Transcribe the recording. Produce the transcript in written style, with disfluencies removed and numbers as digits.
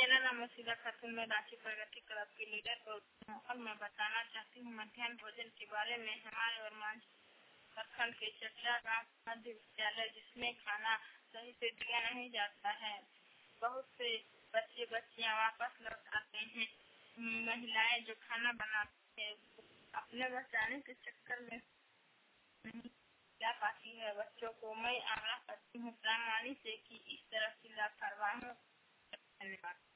मेरा नाम वसीला खातून, मैं रांची प्रगति क्लब की लीडर और मैं बताना चाहती हूँ मध्याह्न भोजन के बारे में। हमारे और प्रखंड के चटिया गाँव मध्य विद्यालय जिसमें खाना सही से दिया नहीं जाता है। बहुत से बच्चे बच्चियाँ वापस लौट आते हैं। महिलाएं जो खाना बनाती है अपने बचाने के चक्कर में नहीं ला पाती है। बच्चों को मैं आग्रह करती हूँ प्रामाणिक से कि इस तरह की लापरवाही। धन्यवाद।